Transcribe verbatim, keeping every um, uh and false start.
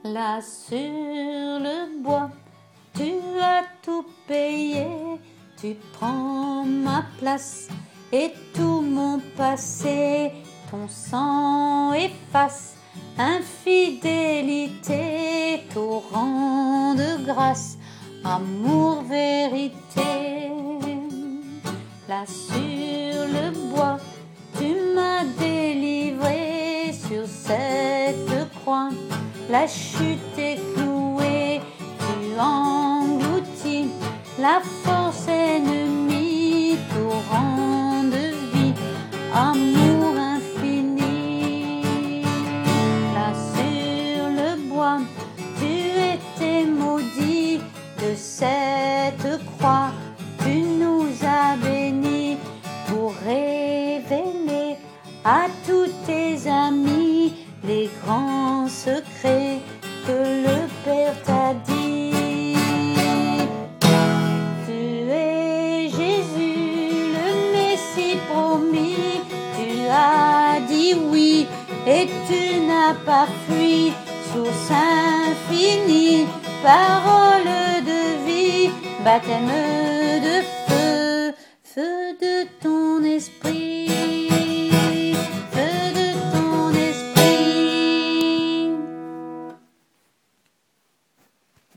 Là sur le bois, tu as tout payé, tu prends ma place et tout mon passé, ton sang efface infidélité, torrent de grâce, amour, vérité. Là sur le bois, tu m'as délivré sur cette croix, la chute est clouée, tu engloutis la force ennemie, torrent de vie, amour infini. Là sur le bois, tu étais maudit de cette croix, tu nous as bénis pour révéler à tous tes amis les grands secrets que le Père t'a dit. Tu es Jésus, le Messie promis, tu as dit oui et tu n'as pas fui, source infinie, parole de vie, baptême de feu, feu de ton esprit.